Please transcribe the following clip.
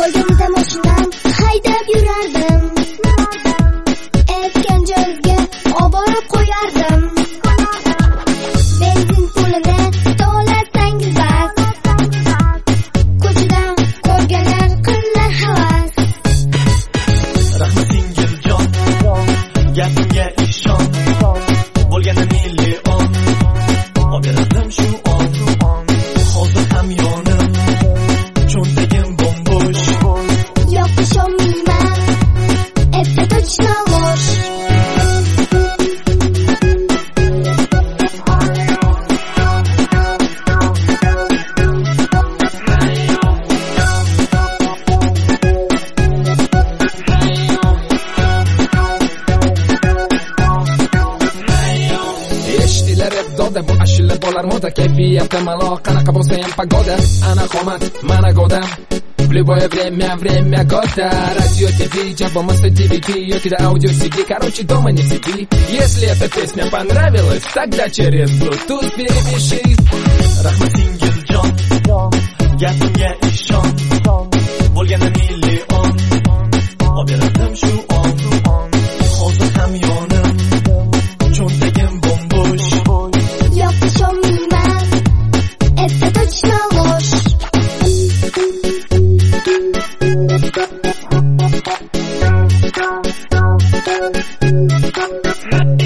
Yuragimda mashinam haydab yurardim. Aytgan joyga oborib qo'yardim. Benzin pulini to'lasangiz bas. Ko'chadan ko'rganlar qillar havas. Rahmat singiljon, gapimga ishon. Bo'lgani million, oberdim shu on. Hozir ham yonim, cho'ntagim bo'mbo'sh. Yo'q, ishonmayman, это точно ложь. Eshitilar rap doda, bu ashula bo'lar moda. Kayfiyatda malo, qanaqa bo'lsa ham pagoda. Ana qomat, mana godam. В любое время года. Радио, ТВ, жабомаста, DVD, yoki аудио, CD. Короче, дома не сиди. Если эта песня понравилась, тогда через Bluetooth перепишись. Rahmat singiljon, gapimga ishon. Bo'lgani million, oberdim shu on. Hozir ham yonim, cho'ntagim bo'mbo'sh. Yo'q, ishonmayman, это точно ложь.